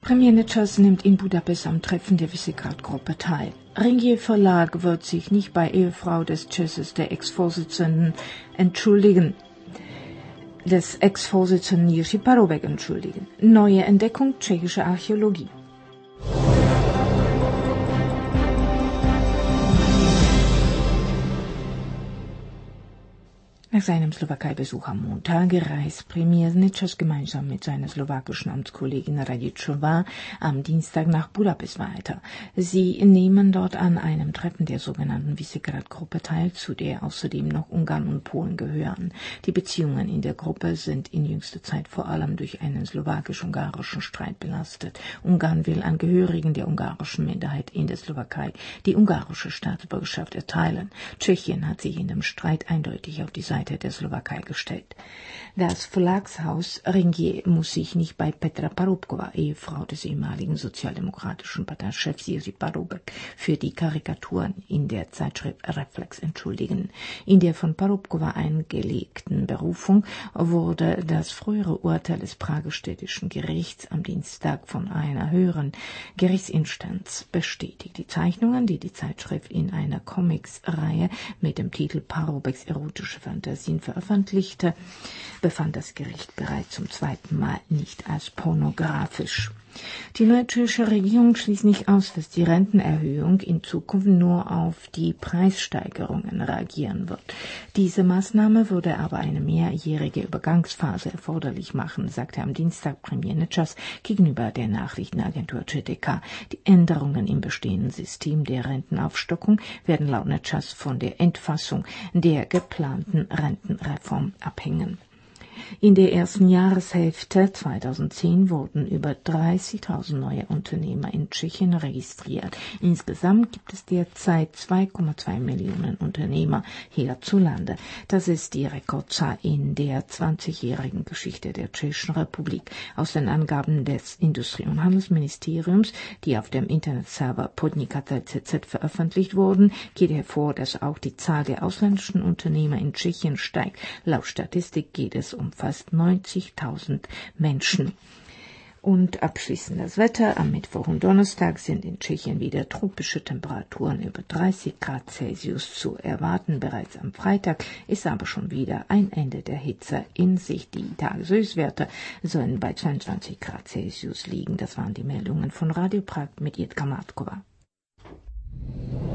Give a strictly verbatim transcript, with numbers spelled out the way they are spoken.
Premierminister nimmt in Budapest am Treffen der Visegrad-Gruppe teil. Ringier Verlag wird sich nicht bei Ehefrau des Tschechs, der Ex-Vorsitzenden, entschuldigen. des Ex-Vorsitzenden Jiří Paroubek entschuldigen. Neue Entdeckung tschechischer Archäologie. Nach seinem Slowakei-Besuch am Montag reist Premierminister gemeinsam mit seiner slowakischen Amtskollegin Radičová am Dienstag nach Budapest weiter. Sie nehmen dort an einem Treffen der sogenannten Visegrad-Gruppe teil, zu der außerdem noch Ungarn und Polen gehören. Die Beziehungen in der Gruppe sind in jüngster Zeit vor allem durch einen slowakisch-ungarischen Streit belastet. Ungarn will Angehörigen der ungarischen Minderheit in der Slowakei die ungarische Staatsbürgerschaft erteilen. Tschechien hat sich in dem Streit eindeutig auf die Seite der Slowakei gestellt. Das Verlagshaus Ringier muss sich nicht bei Petra Paroubková, Ehefrau des ehemaligen sozialdemokratischen Parteichefs Jiří Paroubek, für die Karikaturen in der Zeitschrift Reflex entschuldigen. In der von Paroubková eingelegten Berufung wurde das frühere Urteil des Prager städtischen Gerichts am Dienstag von einer höheren Gerichtsinstanz bestätigt. Die Zeichnungen, die die Zeitschrift in einer Comics-Reihe mit dem Titel Paroubeks erotische Fantasien veröffentlichte, befand das Gericht bereits zum zweiten Mal nicht als pornografisch. Die neue tschechische Regierung schließt nicht aus, dass die Rentenerhöhung in Zukunft nur auf die Preissteigerungen reagieren wird. Diese Maßnahme würde aber eine mehrjährige Übergangsphase erforderlich machen, sagte am Dienstag Premierminister gegenüber der Nachrichtenagentur C D K. Die Änderungen im bestehenden System der Rentenaufstockung werden laut Netschas von der Endfassung der geplanten Rentenreform abhängen. In der ersten Jahreshälfte zweitausendzehn wurden über dreißigtausend neue Unternehmer in Tschechien registriert. Insgesamt gibt es derzeit zwei Komma zwei Millionen Unternehmer hierzulande. Das ist die Rekordzahl in der zwanzigjährigen Geschichte der Tschechischen Republik. Aus den Angaben des Industrie- und Handelsministeriums, die auf dem Internetserver Podnikatel Punkt c z veröffentlicht wurden, geht hervor, dass auch die Zahl der ausländischen Unternehmer in Tschechien steigt. Laut Statistik geht es um fast neunzigtausend Menschen. Und abschließend das Wetter. Am Mittwoch und Donnerstag sind in Tschechien wieder tropische Temperaturen über dreißig Grad Celsius zu erwarten. Bereits am Freitag ist aber schon wieder ein Ende der Hitze in Sicht. Die Tageshöchstwerte sollen bei zweiundzwanzig Grad Celsius liegen. Das waren die Meldungen von Radio Prag mit Jitka Martkova.